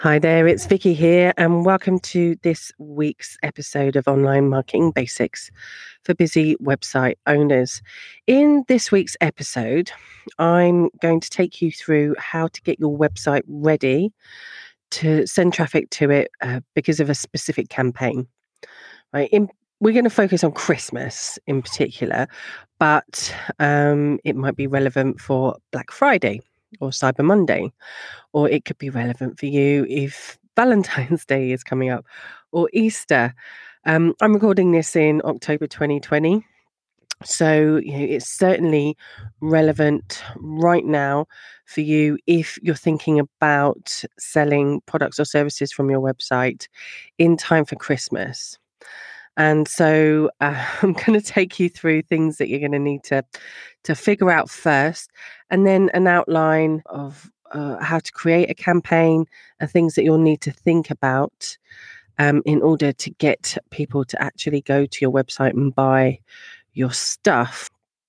Hi there, it's Vicky here, and welcome to this week's episode of Online Marketing Basics for Busy Website Owners. In this week's episode, I'm going to take you through how to get your website ready to send traffic to it because of a specific campaign. Right? We're going to focus on Christmas in particular, but it might be relevant for Black Friday or Cyber Monday, or it could be relevant for you if Valentine's Day is coming up or Easter. I'm recording this in October 2020. So, it's certainly relevant right now for you if you're thinking about selling products or services from your website in time for Christmas. And so I'm going to take you through things that you're going to need to figure out first, and then an outline of how to create a campaign and things that you'll need to think about in order to get people to actually go to your website and buy your stuff.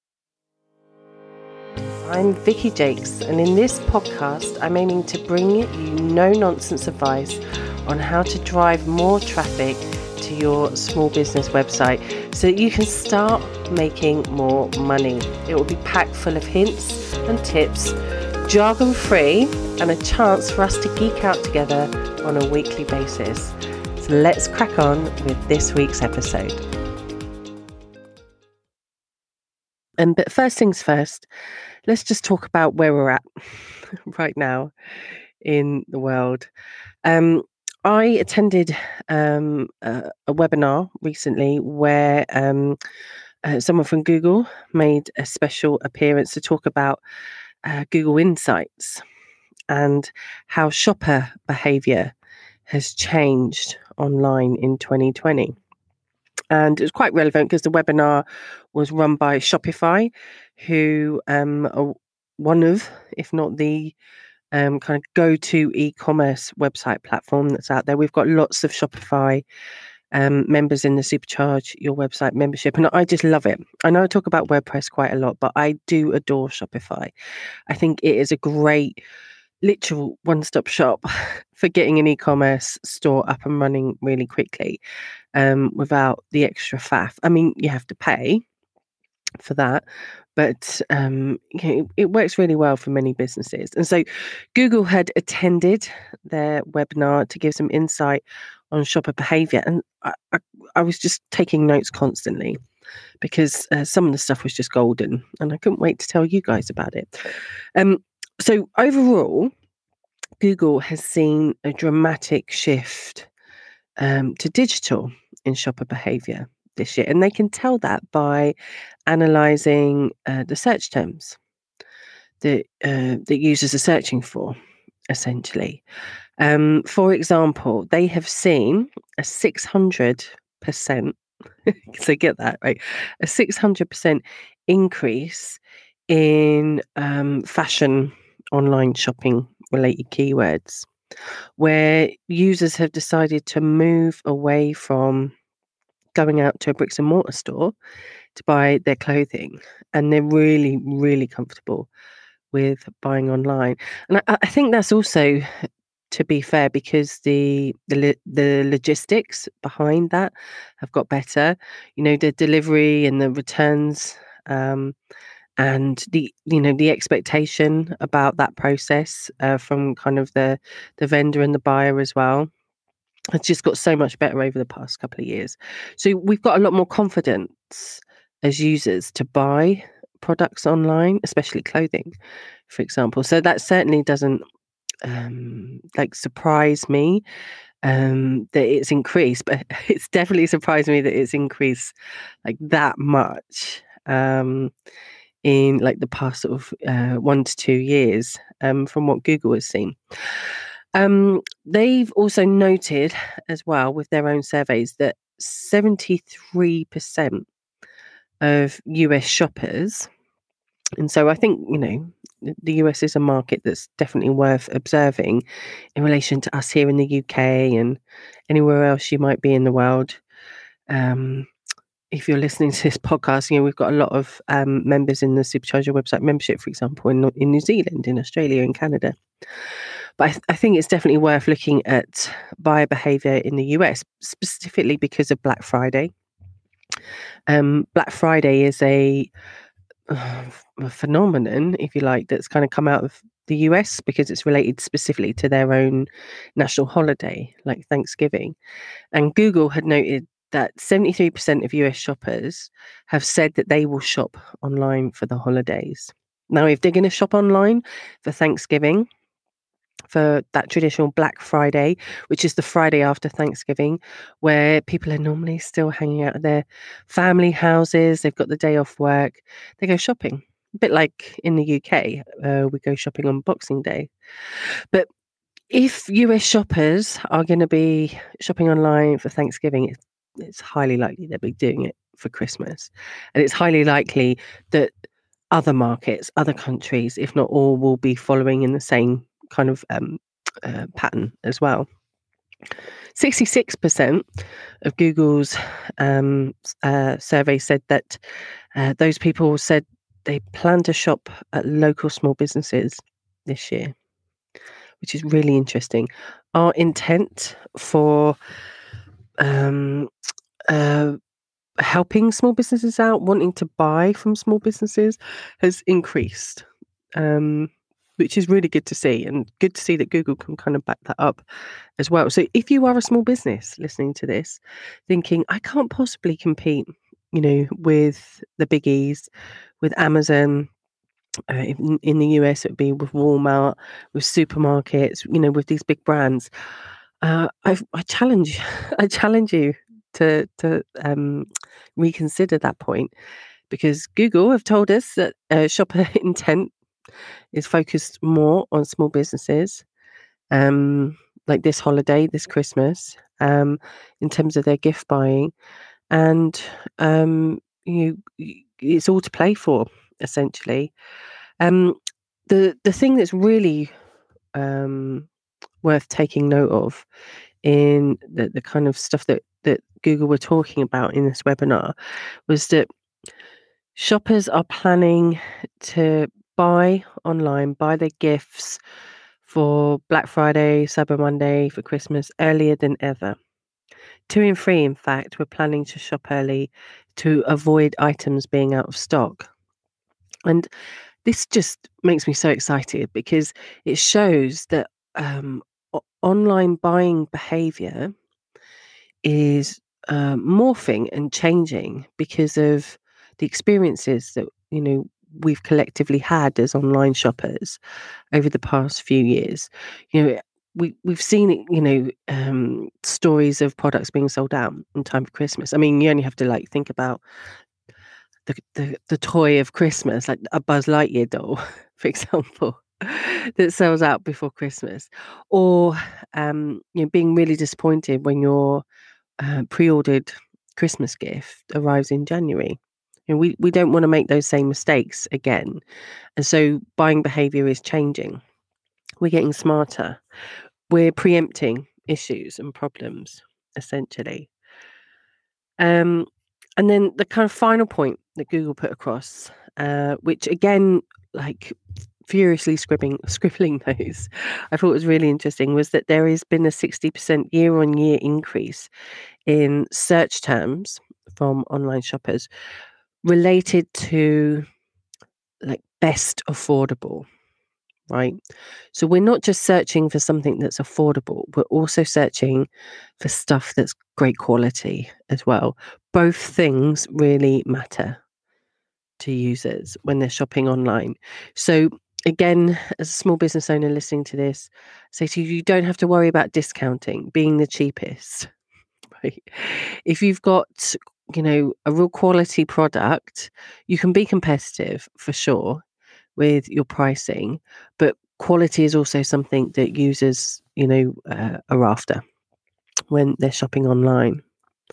I'm Vicky Jakes, and in this podcast, I'm aiming to bring you no-nonsense advice on how to drive more traffic to your small business website so that you can start making more money. It will be packed full of hints and tips, jargon-free, and a chance for us to geek out together on a weekly basis. So let's crack on with this week's episode. But first things first, let's just talk about where we're at right now in the world. I attended a webinar recently where someone from Google made a special appearance to talk about Google Insights and how shopper behavior has changed online in 2020. And it was quite relevant because the webinar was run by Shopify, who are one of, if not the kind of go-to e-commerce website platform that's out there. We've got lots of Shopify members in the Supercharge Your Website membership, and I just love it. I know I talk about WordPress quite a lot, but I do adore Shopify. I think it is a great literal one-stop shop for getting an e-commerce store up and running really quickly without the extra faff. I mean, you have to pay for that, but it works really well for many businesses. And so Google had attended their webinar to give some insight on shopper behavior, and I was just taking notes constantly because some of the stuff was just golden, and I couldn't wait to tell you guys about it. So overall, Google has seen a dramatic shift to digital in shopper behavior this year, and they can tell that by analyzing the search terms that users are searching for, essentially. For example, they have seen a 600%, so get that, right? A 600% increase in fashion online shopping related keywords, where users have decided to move away from going out to a bricks and mortar store to buy their clothing, and they're really, really comfortable with buying online. And I think that's also, to be fair, because the logistics behind that have got better. The delivery and the returns, and the expectation about that process from kind of the vendor and the buyer as well. It's just got so much better over the past couple of years. So we've got a lot more confidence as users to buy products online, especially clothing, for example. So that certainly doesn't surprise me that it's increased, but it's definitely surprised me that it's increased like that much in like the past sort of 1 to 2 years from what Google has seen. They've also noted as well with their own surveys that 73% of US shoppers, and so I think, the US is a market that's definitely worth observing in relation to us here in the UK and anywhere else you might be in the world. If you're listening to this podcast, we've got a lot of members in the Supercharge Your Website membership, for example, in New Zealand, in Australia, in Canada. But I think it's definitely worth looking at buyer behavior in the US, specifically because of Black Friday. Black Friday is a phenomenon, if you like, that's kind of come out of the US because it's related specifically to their own national holiday, like Thanksgiving. And Google had noted that 73% of US shoppers have said that they will shop online for the holidays. Now, if they're going to shop online for Thanksgiving, for that traditional Black Friday, which is the Friday after Thanksgiving, where people are normally still hanging out at their family houses, they've got the day off work, they go shopping. A bit like in the UK, we go shopping on Boxing Day. But if US shoppers are going to be shopping online for Thanksgiving, it's highly likely they'll be doing it for Christmas. And it's highly likely that other markets, other countries, if not all, will be following in the same kind of pattern as well. 66% of Google's survey said that those people said they plan to shop at local small businesses this year, which is really interesting. Our intent for um, uh, helping small businesses out, wanting to buy from small businesses, has increased, which is really good to see, and good to see that Google can kind of back that up as well. So if you are a small business listening to this, thinking, I can't possibly compete, with the biggies, with Amazon, in the US, it would be with Walmart, with supermarkets, with these big brands. I challenge, I challenge you to reconsider that point, because Google have told us that shopper intent is focused more on small businesses, like this holiday, this Christmas, in terms of their gift buying, and it's all to play for, essentially. Um, the thing that's really worth taking note of in the kind of stuff that Google were talking about in this webinar was that shoppers are planning to buy online, buy their gifts for Black Friday, Cyber Monday, for Christmas earlier than ever. 2 in 3, in fact, were planning to shop early to avoid items being out of stock. And this just makes me so excited because it shows that online buying behavior is morphing and changing because of the experiences that we've collectively had as online shoppers over the past few years. We've seen it, stories of products being sold out in time for Christmas. I mean, you only have to think about the toy of Christmas, like a Buzz Lightyear doll, for example, that sells out before Christmas, or being really disappointed when your pre-ordered Christmas gift arrives in January. We don't want to make those same mistakes again, and so buying behavior is changing. We're getting smarter. We're preempting issues and problems, essentially. Um, and then the kind of final point that Google put across, which again, like furiously scribbling those, I thought was really interesting, was that there has been a 60% year-on-year increase in search terms from online shoppers related to best affordable, right? So we're not just searching for something that's affordable, we're also searching for stuff that's great quality as well. Both things really matter to users when they're shopping online. So again, as a small business owner listening to this, say to you, you don't have to worry about discounting, being the cheapest, right? If you've got, a real quality product, you can be competitive for sure with your pricing, but quality is also something that users, are after when they're shopping online.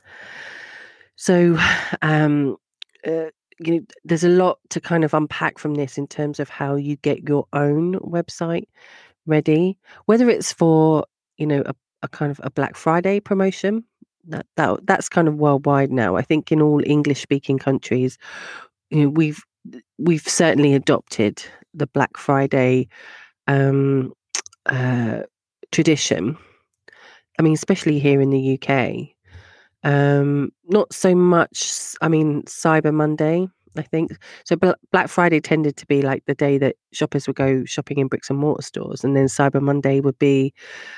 So, um, uh, there's a lot to kind of unpack from this in terms of how you get your own website ready, whether it's for, a kind of a Black Friday promotion. That's kind of worldwide now. I think in all English speaking countries, we've certainly adopted the Black Friday um, tradition. I mean, especially here in the UK. Not so much. I mean, Cyber Monday, I think. So Black Friday tended to be like the day that shoppers would go shopping in bricks and mortar stores, and then Cyber Monday would be,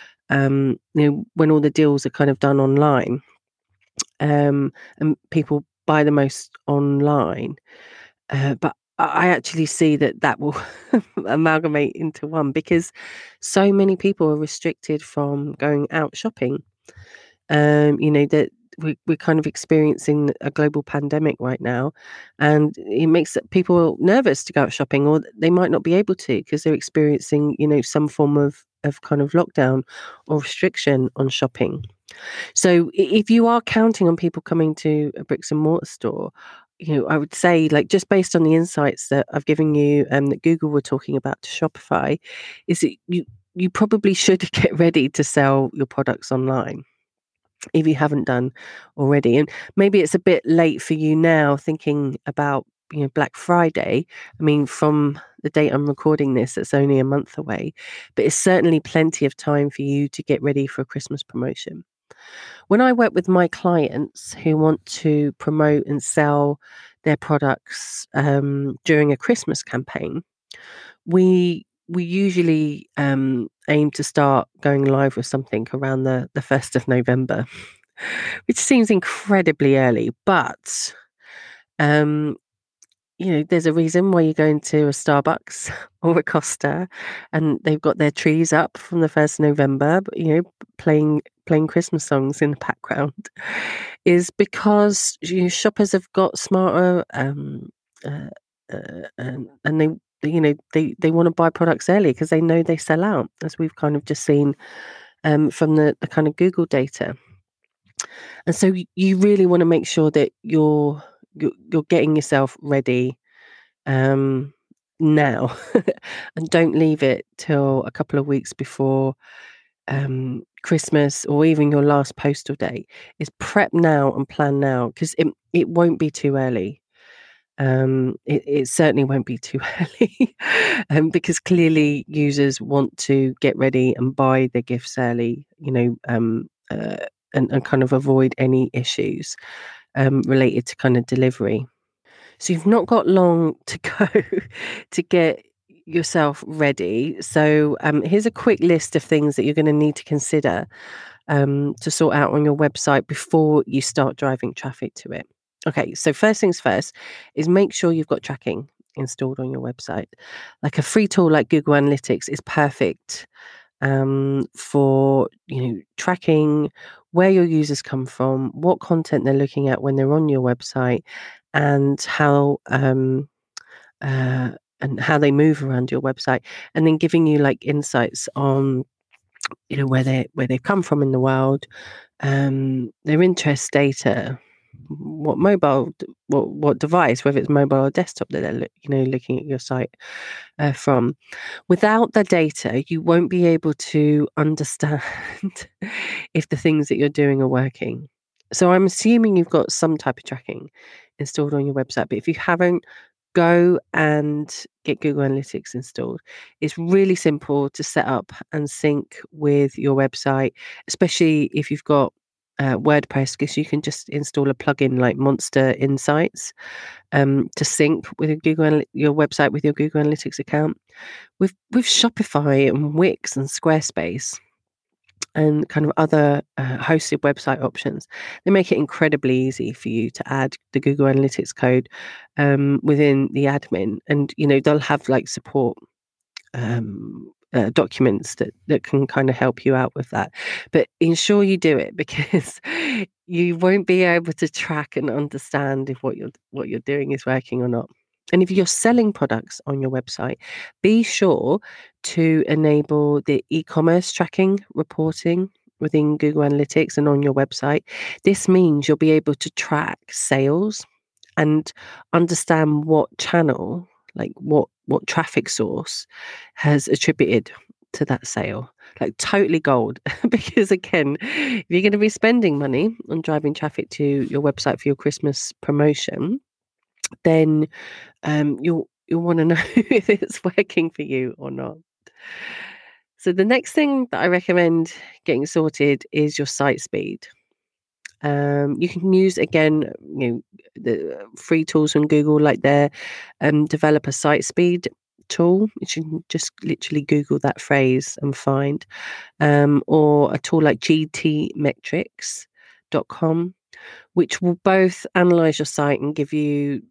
when all the deals are kind of done online, and people buy the most online. But I actually see that will amalgamate into one because so many people are restricted from going out shopping. That we're kind of experiencing a global pandemic right now, and it makes people nervous to go out shopping, or they might not be able to because they're experiencing, some form of kind of lockdown or restriction on shopping. So if you are counting on people coming to a bricks and mortar store, I would say, like, just based on the insights that I've given you and that Google were talking about to Shopify, is that you probably should get ready to sell your products online if you haven't done already. And maybe it's a bit late for you now thinking about, Black Friday. I mean, from the date I'm recording this, it's only a month away, but it's certainly plenty of time for you to get ready for a Christmas promotion. When I work with my clients who want to promote and sell their products during a Christmas campaign, we usually aim to start going live with something around the 1st of November, which seems incredibly early, but um, there's a reason why you're going to a Starbucks or a Costa, and they've got their trees up from the 1st of November, but, playing Christmas songs in the background, is because shoppers have got smarter, uh, and they want to buy products early because they know they sell out, as we've kind of just seen from the kind of Google data. And so you really want to make sure that you're getting yourself ready um, now, and don't leave it till a couple of weeks before Christmas or even your last postal date. Is prep now and plan now because it won't be too early. It certainly won't be too early, because clearly users want to get ready and buy their gifts early, and kind of avoid any issues related to kind of delivery. So you've not got long to go to get yourself ready. So here's a quick list of things that you're going to need to consider to sort out on your website before you start driving traffic to it. Okay, so first things first is make sure you've got tracking installed on your website. Like a free tool like Google Analytics is perfect for tracking where your users come from, what content they're looking at when they're on your website, and uh, how they move around your website, and then giving you like insights on where they've come from in the world, their interest data, what what device, whether it's mobile or desktop, that they're looking at your site from. Without the data, you won't be able to understand if the things that you're doing are working. So I'm assuming you've got some type of tracking installed on your website, but if you haven't, go and get Google Analytics installed. It's really simple to set up and sync with your website, especially if you've got WordPress, because you can just install a plugin like Monster Insights to sync with your website with your Google Analytics account. With Shopify and Wix and Squarespace and kind of other hosted website options, they make it incredibly easy for you to add the Google Analytics code within the admin, and they'll have like support documents that can kind of help you out with that. But ensure you do it, because you won't be able to track and understand if what you're doing is working or not. And if you're selling products on your website, be sure to enable the e-commerce tracking reporting within Google Analytics and on your website. This means you'll be able to track sales and understand what channel, like what traffic source has attributed to that sale. Like totally gold. Because again, if you're going to be spending money on driving traffic to your website for your Christmas promotion, then you'll want to know if it's working for you or not. So the next thing that I recommend getting sorted is your site speed. You can use again, the free tools from Google, like their developer site speed tool. You can just literally Google that phrase and find, or a tool like gtmetrics.com, which will both analyze your site and give you,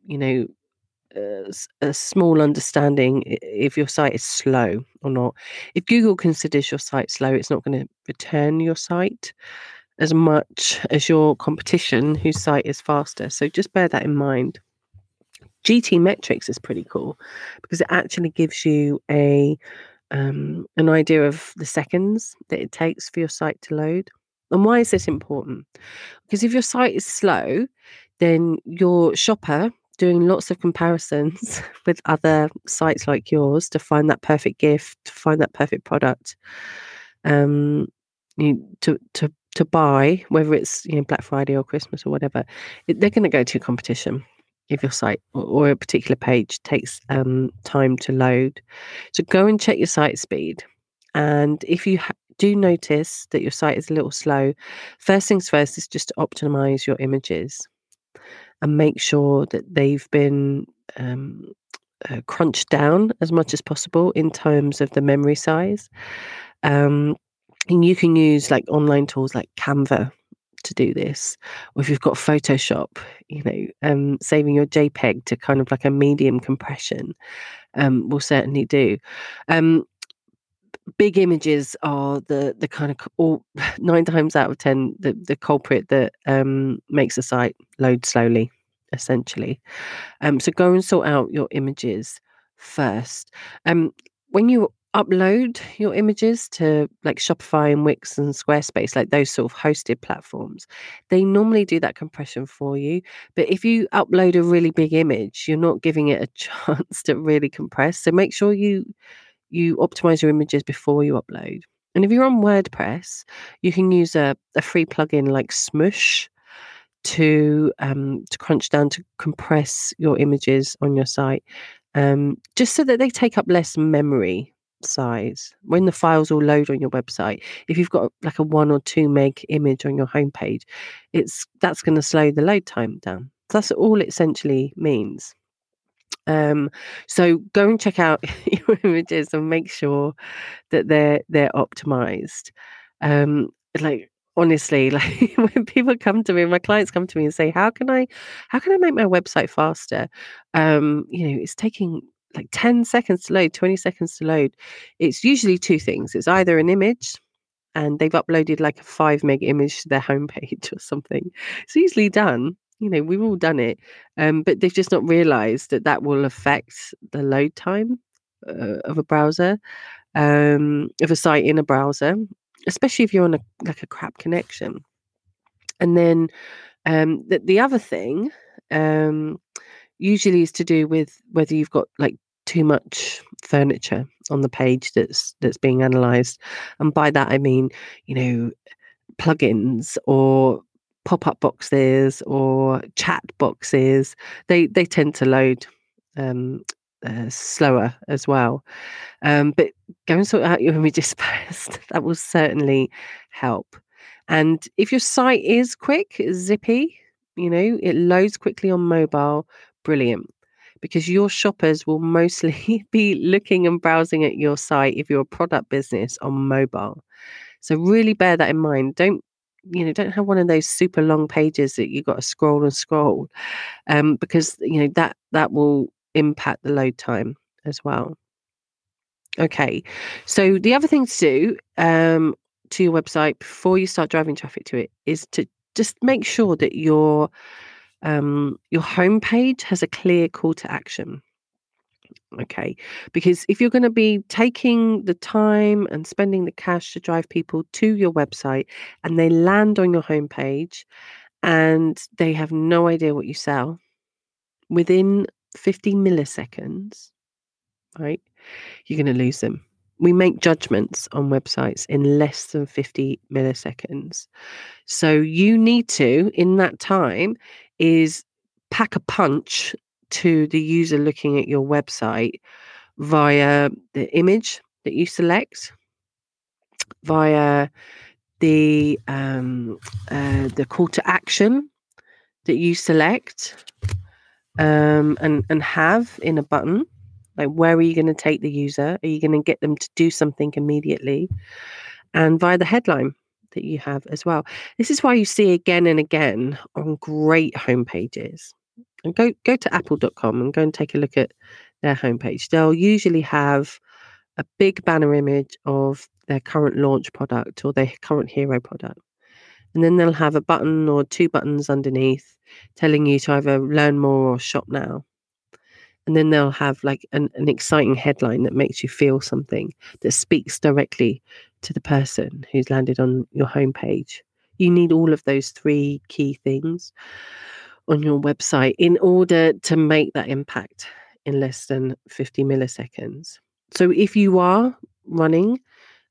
a small understanding if your site is slow or not. If Google considers your site slow, it's not going to return your site as much as your competition whose site is faster. So just bear that in mind. GT Metrics is pretty cool because it actually gives you an idea of the seconds that it takes for your site to load. And why is this important? Because if your site is slow, then your shopper doing lots of comparisons with other sites like yours to find that perfect gift, to find that perfect product, um, to buy, whether it's Black Friday or Christmas or whatever, they're going to go to your competition if your site or a particular page takes time to load. So go and check your site speed, and if you do notice that your site is a little slow, first things first is just to optimize your images and make sure that they've been um, crunched down as much as possible in terms of the memory size. Um, and you can use like online tools like Canva to do this, or if you've got Photoshop, saving your JPEG to kind of like a medium compression will certainly do. Um, Big images are the kind of all 9 times out of 10 the culprit that makes a site load slowly, essentially. So go and sort out your images first. When you upload your images to like Shopify and Wix and Squarespace, like those sort of hosted platforms, they normally do that compression for you. But if you upload a really big image, you're not giving it a chance to really compress. So make sure you optimize your images before you upload. And if you're on WordPress, you can use a free plugin like Smush to crunch down, to compress your images on your site, just so that they take up less memory size when the files all load on your website. If you've got like a 1 or 2 meg image on your homepage, that's going to slow the load time down. That's all it essentially means. So go and check out your images and make sure that they're optimized. Like honestly, like when people come to me, my clients come to me and say, how can I make my website faster? It's taking like 10 seconds to load, 20 seconds to load. It's usually two things. It's either an image and they've uploaded like a 5 meg image to their homepage or something. It's easily done. We've all done it, but they've just not realised that that will affect the load time of a browser, of a site in a browser, especially if you're on a crap connection. And then the other thing usually is to do with whether you've got like too much furniture on the page that's being analysed. And by that I mean, plugins or pop-up boxes or chat boxes. They tend to load slower as well. But go and sort out your images first. That will certainly help. And if your site is quick, zippy, it loads quickly on mobile, brilliant. Because your shoppers will mostly be looking and browsing at your site if you're a product business on mobile. So really bear that in mind. Don't have one of those super long pages that you've got to scroll and scroll, because that will impact the load time as well. Okay, so the other thing to do to your website before you start driving traffic to it is to just make sure that your homepage has a clear call to action. Okay, because if you're going to be taking the time and spending the cash to drive people to your website and they land on your homepage and they have no idea what you sell within 50 milliseconds, right? You're going to lose them. We make judgments on websites in less than 50 milliseconds. So you need to, in that time, is pack a punch to the user looking at your website via the image that you select. via the call to action that you select and have in a button. Like, where are you going to take the user? Are you going to get them to do something immediately? And via the headline that you have as well. This is why you see again and again on great homepages. And go to apple.com and go and take a look at their homepage. They'll usually have a big banner image of their current launch product or their current hero product. And then they'll have a button or 2 buttons underneath telling you to either learn more or shop now. And then they'll have like an exciting headline that makes you feel something, that speaks directly to the person who's landed on your homepage. You need all of those 3 key things on your website in order to make that impact in less than 50 milliseconds. So if you are running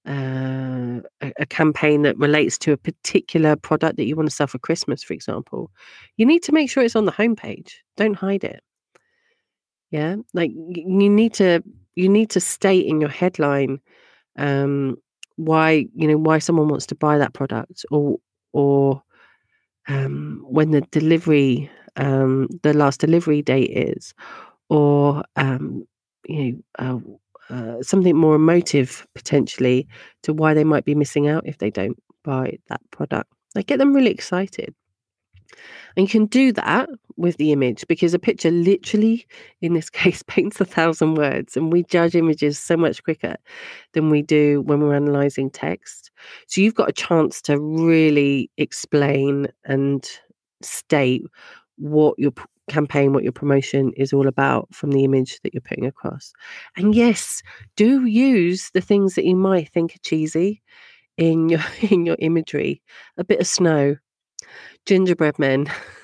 a campaign that relates to a particular product that you want to sell for Christmas, for example, you need to make sure it's on the homepage. Don't hide it. Yeah, like you need to state in your headline um, why someone wants to buy that product, or when the last delivery date is, or something more emotive potentially to why they might be missing out if they don't buy that product. Like, get them really excited. And you can do that with the image, because a picture literally, in this case, paints 1,000 words, and we judge images so much quicker than we do when we're analysing text. So you've got a chance to really explain and state what your campaign, what your promotion is all about from the image that you're putting across. And yes, do use the things that you might think are cheesy in your in your imagery. A bit of snow, gingerbread men,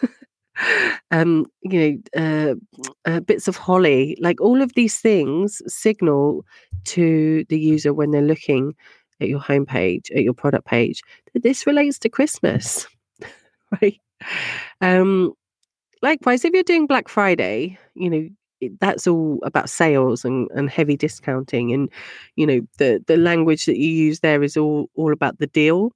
um, you bits of holly, like all of these things signal to the user when they're looking at your homepage, at your product page, that this relates to Christmas, right? Um, Likewise, if you're doing Black Friday, that's all about sales and heavy discounting, and the language that you use there is all about the deal.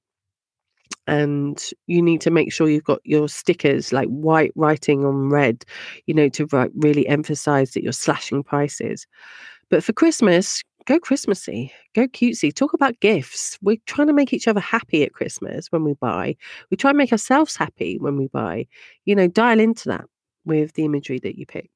And you need to make sure you've got your stickers, like white writing on red, to really emphasize that you're slashing prices. But for Christmas, go Christmassy, go cutesy, talk about gifts. We're trying to make each other happy at Christmas when we buy. We try and make ourselves happy when we buy. Dial into that with the imagery that you pick.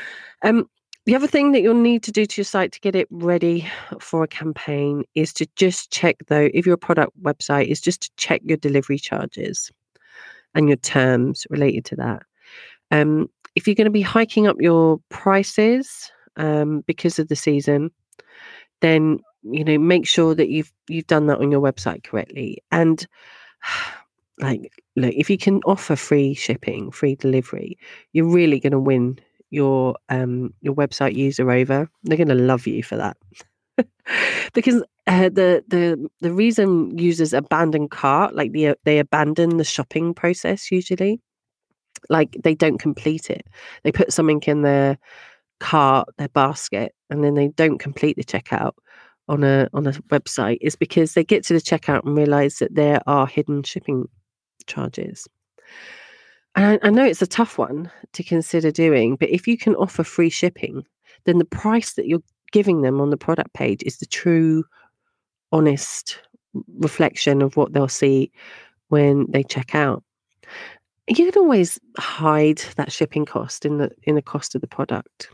The other thing that you'll need to do to your site to get it ready for a campaign is to just check, though, if you're a product website, is just to check your delivery charges and your terms related to that. If you're going to be hiking up your prices because of the season, then make sure that you've done that on your website correctly. And like, look, if you can offer free shipping, free delivery, you're really going to win your website user over. They're going to love you for that. Because the reason users abandon cart, like they abandon the shopping process usually, like they don't complete it. They put something in their cart, their basket, and then they don't complete the checkout on a website, is because they get to the checkout and realize that there are hidden shipping charges. And I know it's a tough one to consider doing, but if you can offer free shipping, then the price that you're giving them on the product page is the true, honest reflection of what they'll see when they check out. You can always hide that shipping cost in the cost of the product,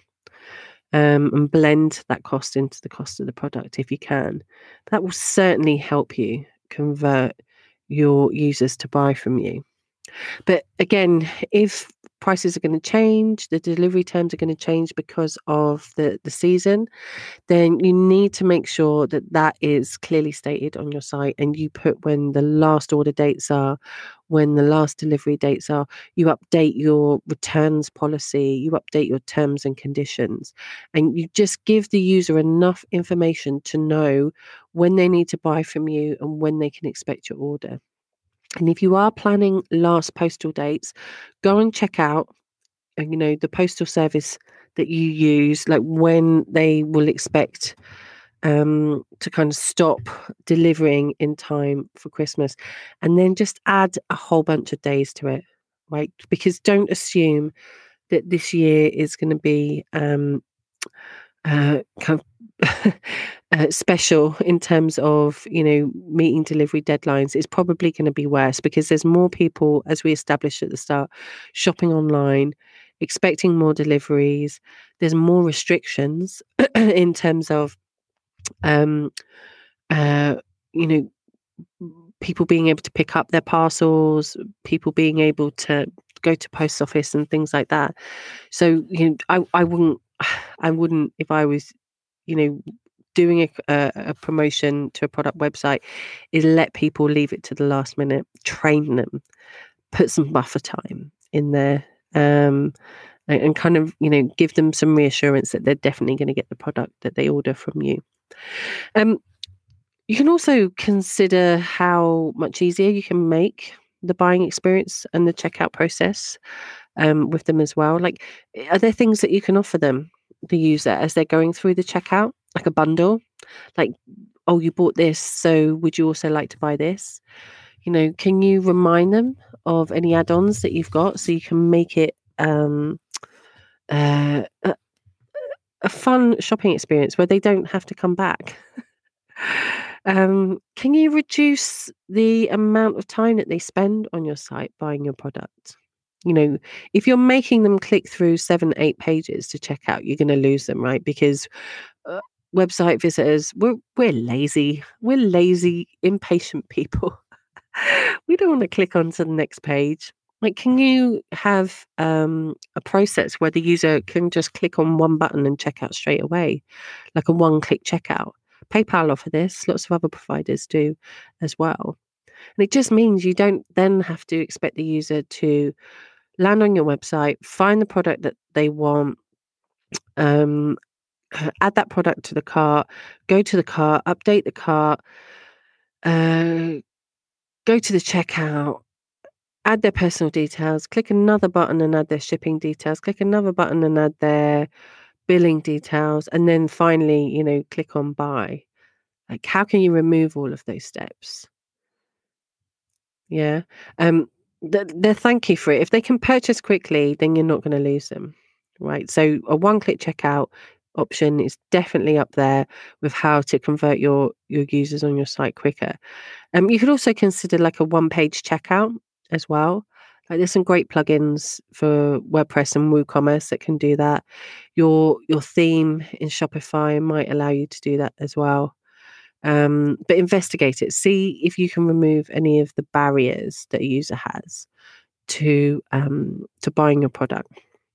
and blend that cost into the cost of the product if you can. That will certainly help you convert your users to buy from you. But again, if prices are going to change, the delivery terms are going to change because of the season, then you need to make sure that that is clearly stated on your site, and you put when the last order dates are, when the last delivery dates are. You update your returns policy, you update your terms and conditions, and you just give the user enough information to know when they need to buy from you and when they can expect your order. And if you are planning last postal dates, go and check out, the postal service that you use, like when they will expect to kind of stop delivering in time for Christmas, and then just add a whole bunch of days to it, right? Because don't assume that this year is going to be kind of special in terms of meeting delivery deadlines. It's probably going to be worse because there's more people, as we established at the start, shopping online, expecting more deliveries. There's more restrictions in terms of um, uh, you know people being able to pick up their parcels, people being able to go to post office and things like that. So I wouldn't I wouldn't, if I was you know doing a promotion to a product website, is let people leave it to the last minute, train them, put some buffer time in there, and kind of give them some reassurance that they're definitely going to get the product that they order from you. um you can also consider how much easier you can make the buying experience and the checkout process with them as well. Like, are there things that you can offer them, the user, as they're going through the checkout, like a bundle? Like, oh, you bought this, so would you also like to buy this? Can you remind them of any add-ons that you've got so you can make it uh, a, a fun shopping experience where they don't have to come back? Can you reduce the amount of time that they spend on your site buying your product? You know, if you're making them click through 7, 8 pages to check out, you're going to lose them, right? Because uh, website visitors, we're lazy. We're lazy, impatient people. We don't want to click on to the next page. Like, can you have a process where the user can just click on one button and check out straight away, like a one-click checkout? PayPal offer this, lots of other providers do as well. And it just means you don't then have to expect the user to land on your website, find the product that they want, um, add that product to the cart, go to the cart, update the cart, uh, go to the checkout, add their personal details, click another button and add their shipping details, click another button and add their billing details, and then finally, click on buy. Like, how can you remove all of those steps? Yeah. Um, they'll thank you for it. If they can purchase quickly, then you're not going to lose them, right? So a one-click checkout option is definitely up there with how to convert your users on your site quicker. You could also consider like a one-page checkout as well. Like, there's some great plugins for WordPress and WooCommerce that can do that. Your theme in Shopify might allow you to do that as well. But investigate it. See if you can remove any of the barriers that a user has to buying your product.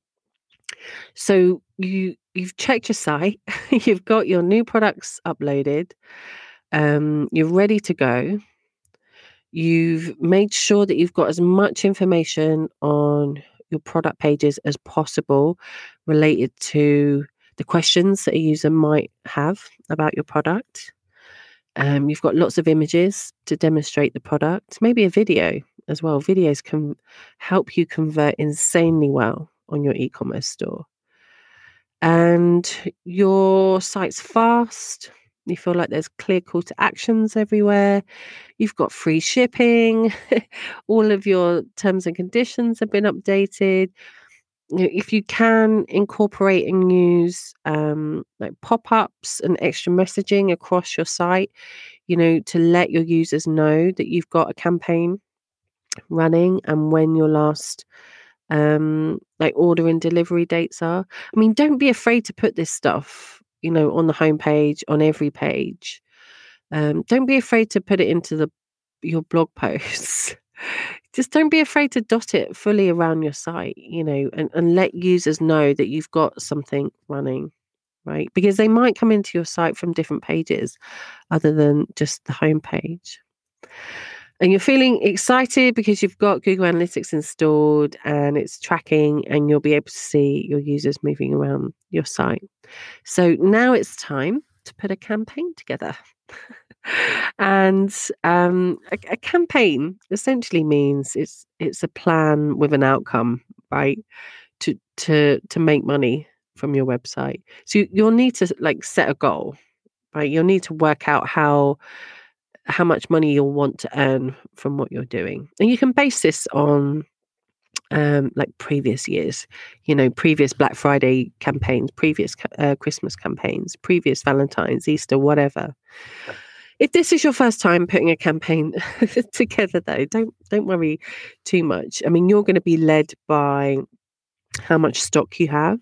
So you've checked your site, you've got your new products uploaded, you're ready to go. You've made sure that you've got as much information on your product pages as possible related to the questions that a user might have about your product. You've got lots of images to demonstrate the product, maybe a video as well. Videos can help you convert insanely well on your e-commerce store. And your site's fast. You feel like there's clear call to actions everywhere. You've got free shipping. All of your terms and conditions have been updated. If you can incorporate and use like pop-ups and extra messaging across your site, to let your users know that you've got a campaign running and when your last like order and delivery dates are. I mean, don't be afraid to put this stuff, on the homepage, on every page. Don't be afraid to put it into your blog posts. Just don't be afraid to dot it fully around your site, and let users know that you've got something running, right? Because they might come into your site from different pages other than just the homepage. And you're feeling excited because you've got Google Analytics installed and it's tracking, and you'll be able to see your users moving around your site. So now it's time to put a campaign together. And a campaign essentially means it's a plan with an outcome, right? To make money from your website. So you'll need to like set a goal, right? You'll need to work out how much money you'll want to earn from what you're doing. And you can base this on like previous years, previous Black Friday campaigns, previous Christmas campaigns, previous Valentine's, Easter, whatever. If this is your first time putting a campaign together, though, don't worry too much. I mean, you're going to be led by how much stock you have,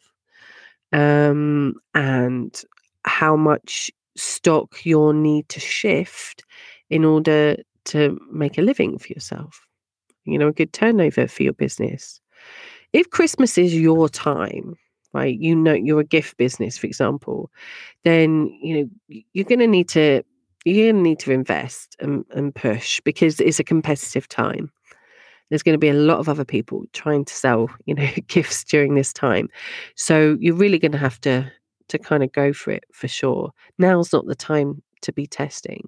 and how much stock you'll need to shift in order to make a living for yourself. A good turnover for your business. If Christmas is your time, right? You're a gift business, for example, then you're going to need to invest and push, because it's a competitive time. There's going to be a lot of other people trying to sell, gifts during this time. So you're really going to have to kind of go for it for sure. Now's not the time to be testing.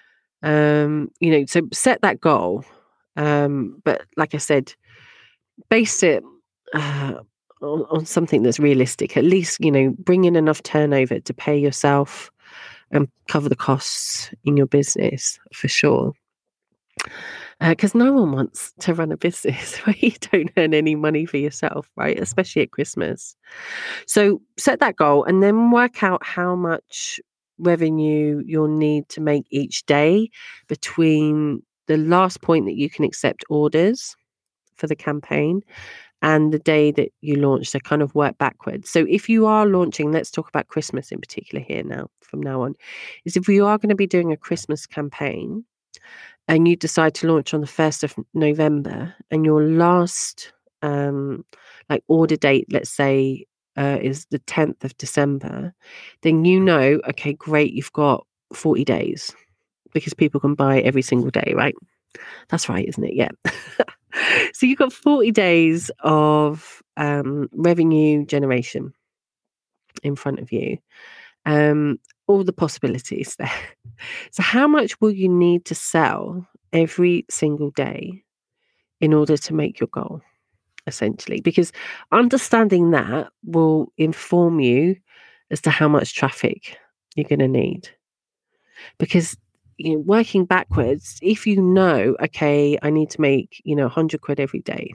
So set that goal. But like I said, base it uh, on something that's realistic. At least, bring in enough turnover to pay yourself and cover the costs in your business for sure. Because no one wants to run a business where you don't earn any money for yourself, right? Especially at Christmas. So set that goal and then work out how much revenue you'll need to make each day between the last point that you can accept orders for the campaign and the day that you launch. So kind of work backwards. So if you are launching, let's talk about Christmas in particular here now, from now on, is if you are going to be doing a Christmas campaign and you decide to launch on the 1st of November and your last like order date, let's say, is the 10th of December, then okay, great, you've got 40 days because people can buy every single day, right? That's right, isn't it? Yeah. So you've got 40 days of revenue generation in front of you. All the possibilities there. So how much will you need to sell every single day in order to make your goal, essentially? Because understanding that will inform you as to how much traffic you're going to need. Because working backwards, if okay, I need to make 100 quid every day,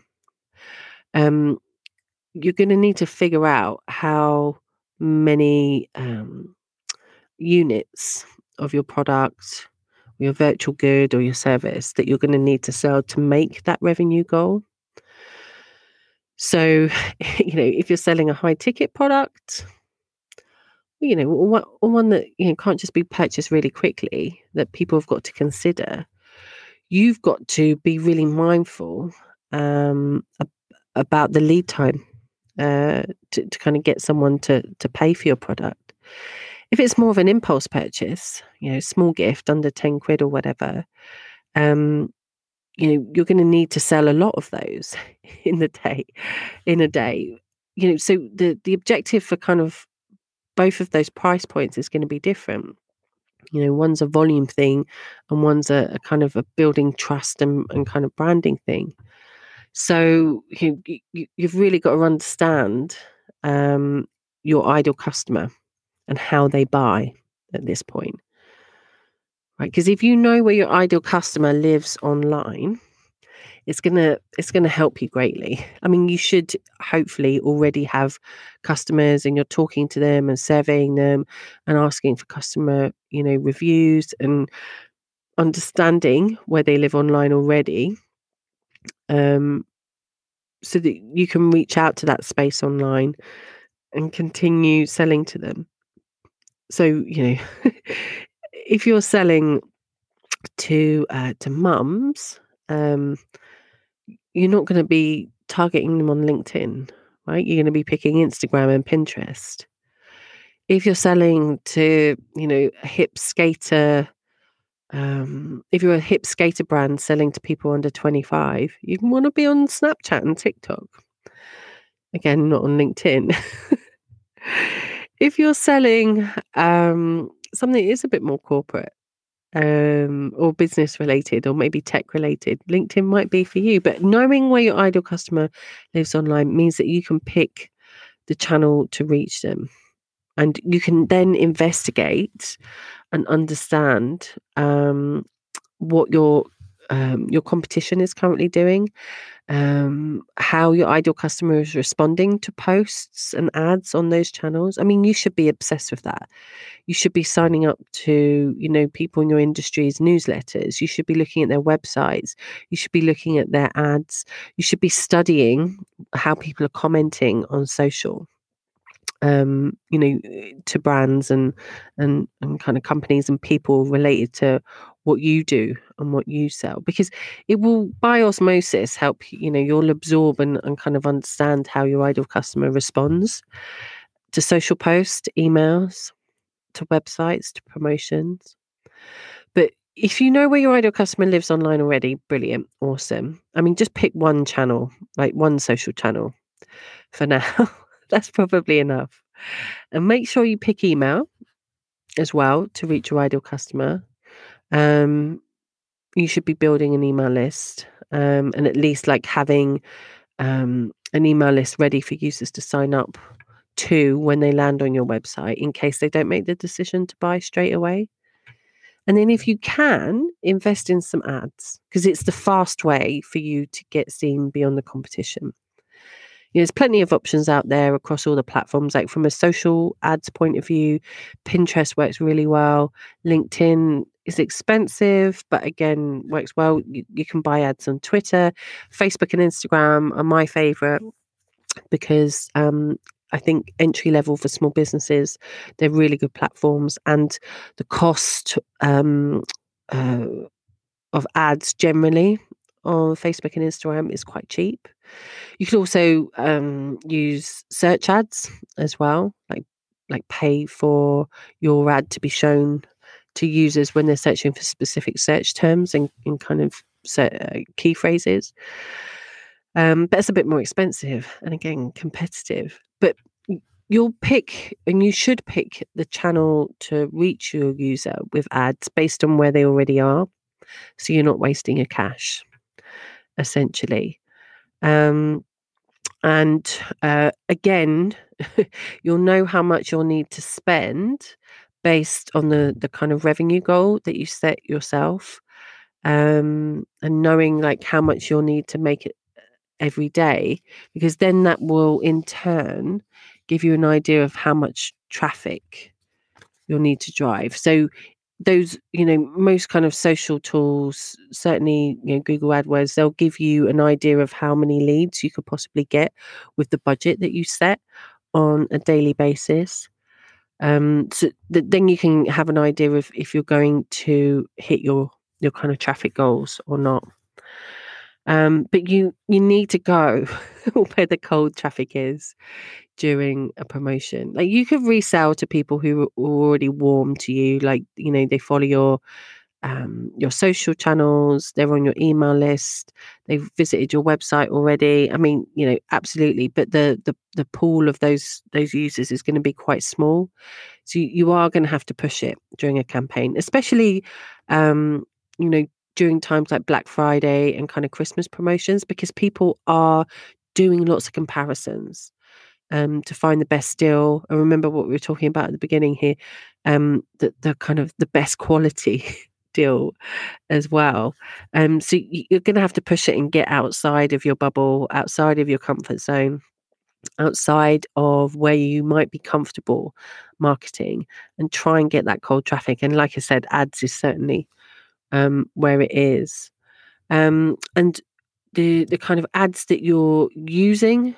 you're going to need to figure out how many units of your product, your virtual good or your service that you're going to need to sell to make that revenue goal. So, if you're selling a high ticket product, or one that can't just be purchased really quickly, that people have got to consider, you've got to be really mindful about the lead time to kind of get someone to pay for your product. If it's more of an impulse purchase, small gift under 10 quid or whatever, you're going to need to sell a lot of those in a day. So the objective for kind of both of those price points is going to be different. One's a volume thing and one's a kind of a building trust and kind of branding thing. So you've really got to understand your ideal customer and how they buy at this point, right? Because if you know where your ideal customer lives online, it's gonna help you greatly. I mean, you should hopefully already have customers, and you're talking to them and surveying them and asking for customer, reviews and understanding where they live online already, so that you can reach out to that space online and continue selling to them. So, if you're selling to mums, you're not going to be targeting them on LinkedIn, right? You're going to be picking Instagram and Pinterest. If you're selling to, a hip skater, if you're a hip skater brand selling to people under 25, you want to be on Snapchat and TikTok. Again, not on LinkedIn. If you're selling something that is a bit more corporate, or business related, or maybe tech related, LinkedIn might be for you. But knowing where your ideal customer lives online means that you can pick the channel to reach them. And you can then investigate and understand what your competition is currently doing, how your ideal customer is responding to posts and ads on those channels. I mean, you should be obsessed with that. You should be signing up to, people in your industry's newsletters. You should be looking at their websites. You should be looking at their ads. You should be studying how people are commenting on social, to brands and kind of companies and people related to what you do and what you sell, because it will by osmosis help you'll absorb and kind of understand how your ideal customer responds to social posts, to emails, to websites, to promotions. But if you know where your ideal customer lives online already, brilliant, awesome. I mean, just pick one channel, like one social channel for now. That's probably enough. And make sure you pick email as well to reach your ideal customer. Um, you should be building an email list, and at least like having an email list ready for users to sign up to when they land on your website in case they don't make the decision to buy straight away. And then if you can, invest in some ads because it's the fast way for you to get seen beyond the competition. There's plenty of options out there across all the platforms. Like from a social ads point of view, Pinterest works really well. LinkedIn is expensive, but again, works well. You can buy ads on Twitter. Facebook and Instagram are my favorite because I think entry level for small businesses, they're really good platforms, and the cost uh, of ads generally on Facebook and Instagram is quite cheap. You could also use search ads as well, like pay for your ad to be shown to users when they're searching for specific search terms and kind of key phrases. But it's a bit more expensive and again competitive. But you'll pick and you should pick the channel to reach your user with ads based on where they already are, so you're not wasting your cash, essentially. Um, and again, you'll know how much you'll need to spend based on the kind of revenue goal that you set yourself, and knowing like how much you'll need to make it every day, because then that will in turn give you an idea of how much traffic you'll need to drive. So those, most kind of social tools, certainly, Google AdWords, they'll give you an idea of how many leads you could possibly get with the budget that you set on a daily basis. So then you can have an idea of if you're going to hit your kind of traffic goals or not. But you need to go where the cold traffic is during a promotion. Like you could resell to people who are already warm to you, like they follow your social channels, they're on your email list, they've visited your website already. I mean, absolutely. But the pool of those users is going to be quite small, so you are going to have to push it during a campaign, especially um, you know during times like Black Friday and kind of Christmas promotions, because people are doing lots of comparisons to find the best deal. And remember what we were talking about at the beginning here, the kind of the best quality deal as well. So you're going to have to push it and get outside of your bubble, outside of your comfort zone, outside of where you might be comfortable marketing, and try and get that cold traffic. And like I said, ads is certainly where it is. And the kind of ads that you're using,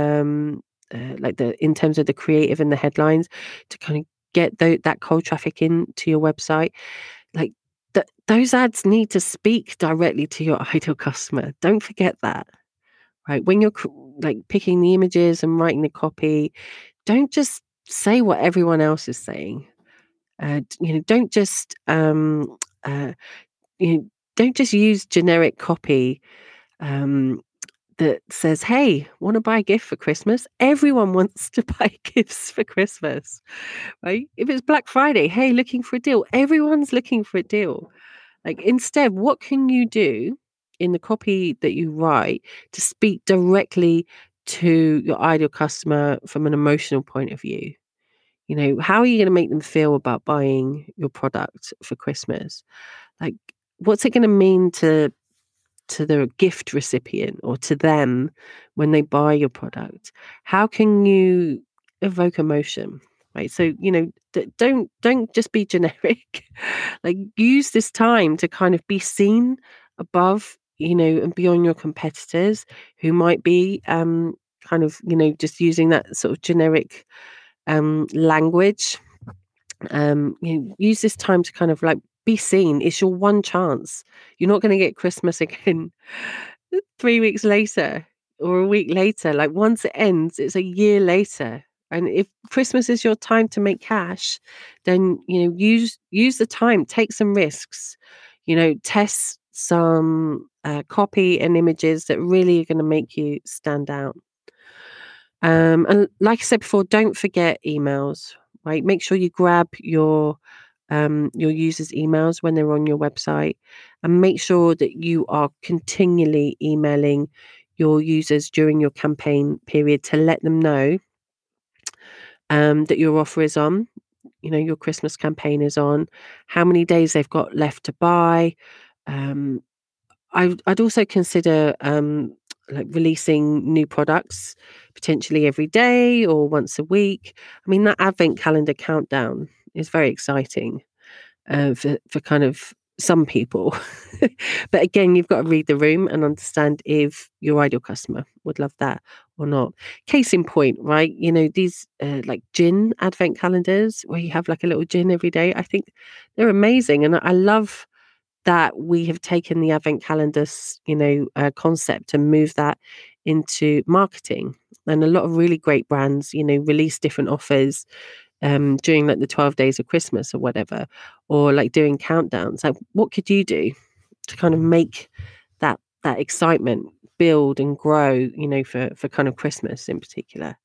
like the in terms of the creative and the headlines, to kind of get that cold traffic into your website, like those ads need to speak directly to your ideal customer. Don't forget that, right? When you're like picking the images and writing the copy, don't just say what everyone else is saying. Don't just uh, you know, don't just use generic copy um, that says, "Hey, want to buy a gift for Christmas?" Everyone wants to buy gifts for Christmas, right? If it's Black Friday, hey, looking for a deal. Everyone's looking for a deal. Like instead, what can you do in the copy that you write to speak directly to your ideal customer from an emotional point of view? How are you going to make them feel about buying your product for Christmas? Like, what's it going to mean to the gift recipient or to them when they buy your product? How can you evoke emotion? Right. So, don't just be generic. Like, use this time to kind of be seen above, and beyond your competitors who might be kind of, just using that sort of generic language. Use this time to kind of like be seen. It's your one chance. You're not going to get Christmas again 3 weeks later or a week later. Like, once it ends, it's a year later. And if Christmas is your time to make cash, then use the time, take some risks, test some copy and images that really are going to make you stand out. And like I said before, don't forget emails, right? Make sure you grab your users' emails when they're on your website, and make sure that you are continually emailing your users during your campaign period to let them know that your offer is on, your Christmas campaign is on, how many days they've got left to buy. Um, I'd also consider like releasing new products potentially every day or once a week. I mean, that advent calendar countdown is very exciting for kind of some people. But again, you've got to read the room and understand if your ideal customer would love that or not. Case in point, right? These like gin advent calendars where you have like a little gin every day. I think they're amazing, and I love that we have taken the advent calendars, concept and moved that into marketing. And a lot of really great brands, release different offers during like the 12 days of Christmas or whatever, or like doing countdowns. Like, what could you do to kind of make that excitement build and grow, for kind of Christmas in particular?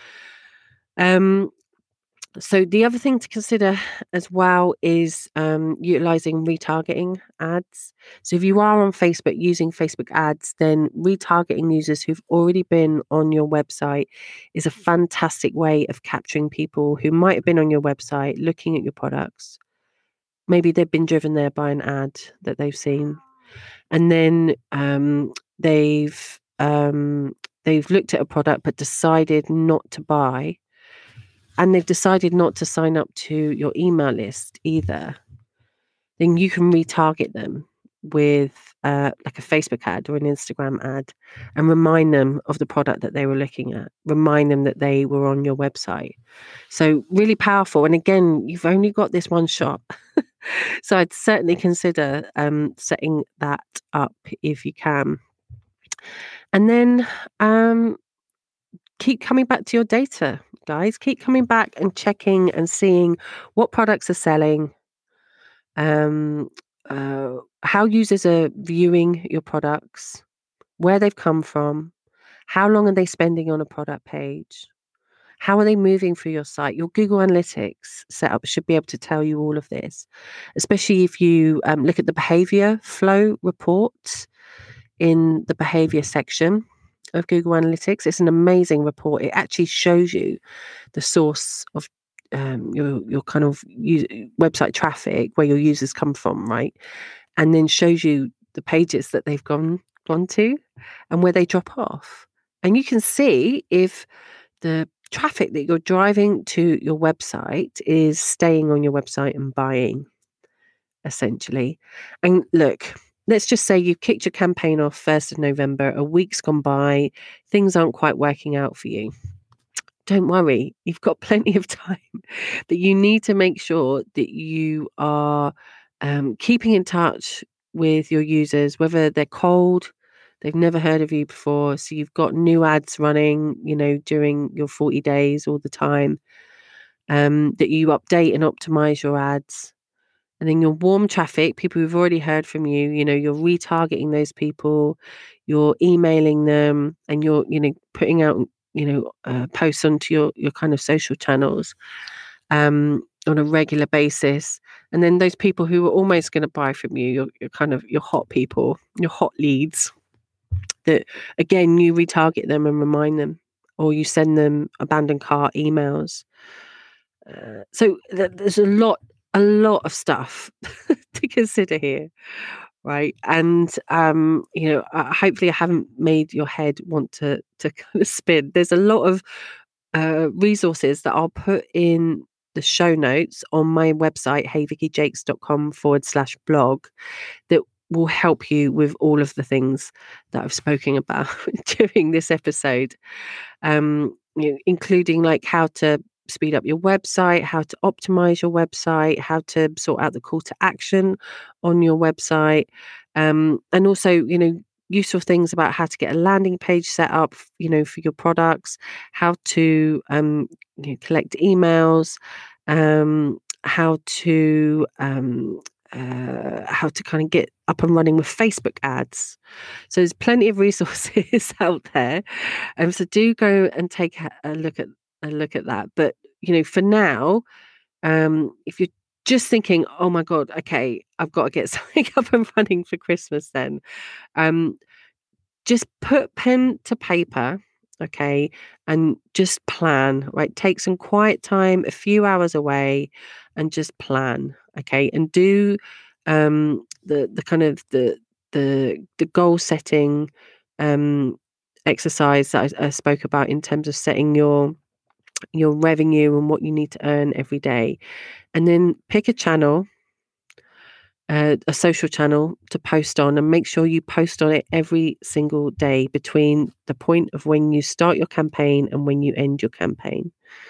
Um, So the other thing to consider as well is utilizing retargeting ads. So if you are on Facebook using Facebook ads, then retargeting users who've already been on your website is a fantastic way of capturing people who might have been on your website looking at your products. Maybe they've been driven there by an ad that they've seen, and then they've looked at a product but decided not to buy, and they've decided not to sign up to your email list either. Then you can retarget them with like a Facebook ad or an Instagram ad and remind them of the product that they were looking at, remind them that they were on your website. So really powerful. And again, you've only got this one shot. So I'd certainly consider setting that up if you can. And then keep coming back to your data, guys. Keep coming back and checking and seeing what products are selling, um, how users are viewing your products, where they've come from, how long are they spending on a product page, how are they moving through your site. Your Google Analytics setup should be able to tell you all of this, especially if you look at the behavior flow reports in the behavior section of Google Analytics. It's an amazing report. It actually shows you the source of your kind of website traffic, where your users come from, right? And then shows you the pages that they've gone to and where they drop off. And you can see if the traffic that you're driving to your website is staying on your website and buying, essentially. And look, let's just say you've kicked your campaign off 1st of November, a week's gone by, things aren't quite working out for you. Don't worry, you've got plenty of time, but you need to make sure that you are keeping in touch with your users, whether they're cold, they've never heard of you before. So you've got new ads running, during your 40 days all the time, that you update and optimize your ads. And then your warm traffic, people who've already heard from you, you're retargeting those people, you're emailing them, and you're, putting out, posts onto your kind of social channels on a regular basis. And then those people who are almost going to buy from you, your kind of your hot people, your hot leads, that again, you retarget them and remind them, or you send them abandoned cart emails. There's a lot of stuff to consider here, right? And hopefully I haven't made your head want to kind of spin. There's a lot of resources that I'll put in the show notes on my website, heyvickyjakes.com/blog, that will help you with all of the things that I've spoken about during this episode, including like how to speed up your website, how to optimize your website, how to sort out the call to action on your website, and also, useful things about how to get a landing page set up, for your products, how to collect emails, how to kind of get up and running with Facebook ads. So there's plenty of resources out there. So do go and take a look at that. But for now, if you're just thinking, oh my God, okay, I've got to get something up and running for Christmas, then um, just put pen to paper, okay, and just plan, right? Take some quiet time, a few hours away, and just plan, okay, and do the kind of the goal setting um exercise that I spoke about in terms of setting your revenue and what you need to earn every day, and then pick a channel, a social channel to post on, and make sure you post on it every single day between the point of when you start your campaign and when you end your campaign.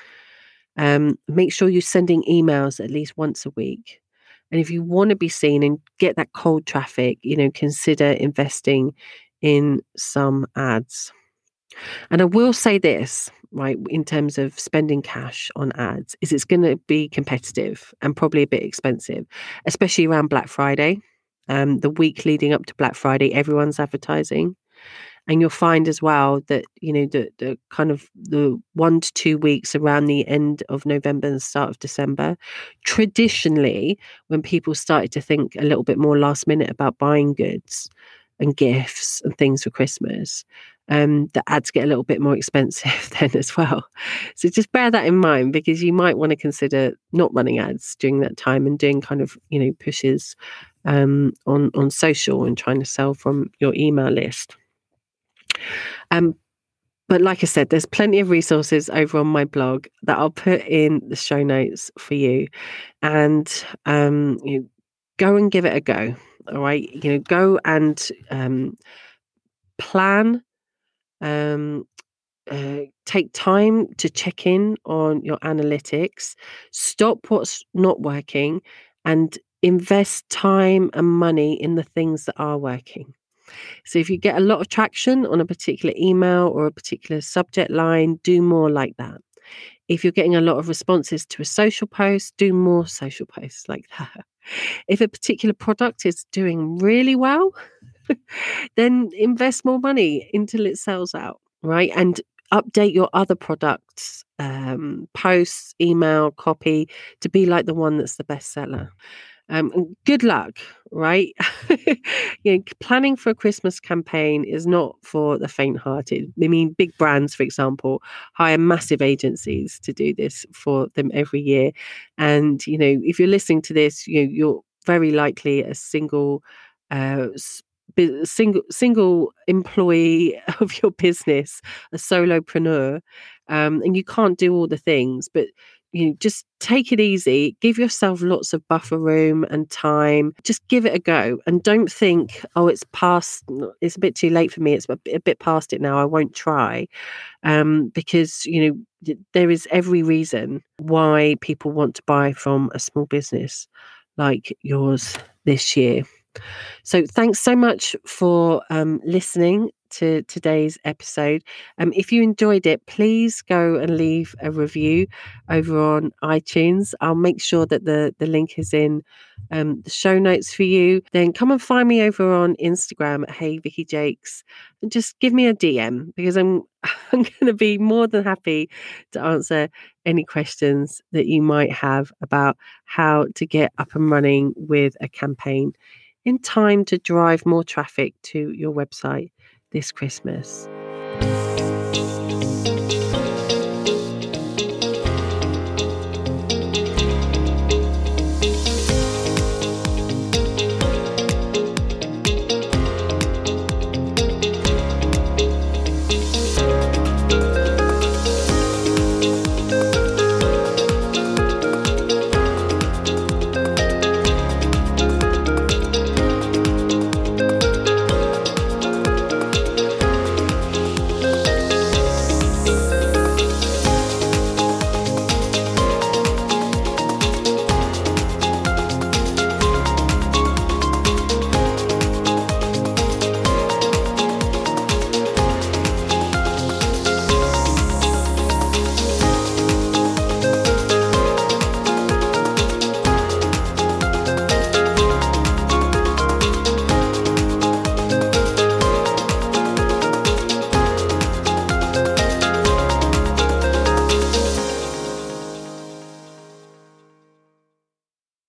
Make sure you're sending emails at least once a week. And if you want to be seen and get that cold traffic, consider investing in some ads. And I will say this, right, in terms of spending cash on ads, is it's going to be competitive and probably a bit expensive, especially around Black Friday. The week leading up to Black Friday, everyone's advertising. And you'll find as well that, the kind of the 1 to 2 weeks around the end of November and the start of December, traditionally, when people started to think a little bit more last minute about buying goods and gifts and things for Christmas, the ads get a little bit more expensive then as well. So just bear that in mind, because you might want to consider not running ads during that time and doing kind of, pushes on social and trying to sell from your email list. Um, but like I said, there's plenty of resources over on my blog that I'll put in the show notes for you. And go and give it a go. All right. Go and plan, um, take time to check in on your analytics, stop what's not working, and invest time and money in the things that are working. So if you get a lot of traction on a particular email or a particular subject line, do more like that. If you're getting a lot of responses to a social post, do more social posts like that. If a particular product is doing really well, then invest more money until it sells out, right? And update your other products, posts, email, copy, to be like the one that's the best seller. And good luck, right? Planning for a Christmas campaign is not for the faint-hearted. I mean, big brands, for example, hire massive agencies to do this for them every year. And, if you're listening to this, you're very likely a uh, single employee of your business, a solopreneur, and you can't do all the things, but just take it easy, give yourself lots of buffer room and time, just give it a go, and don't think, oh, it's a bit too late for me, it's a bit past it now, I won't try. Because there is every reason why people want to buy from a small business like yours this year. So thanks so much for listening to today's episode. If you enjoyed it, please go and leave a review over on iTunes. I'll make sure that the link is in the show notes for you. Then come and find me over on Instagram at Hey Vicky Jakes, and just give me a DM, because I'm I'm going to be more than happy to answer any questions that you might have about how to get up and running with a campaign in time to drive more traffic to your website this Christmas.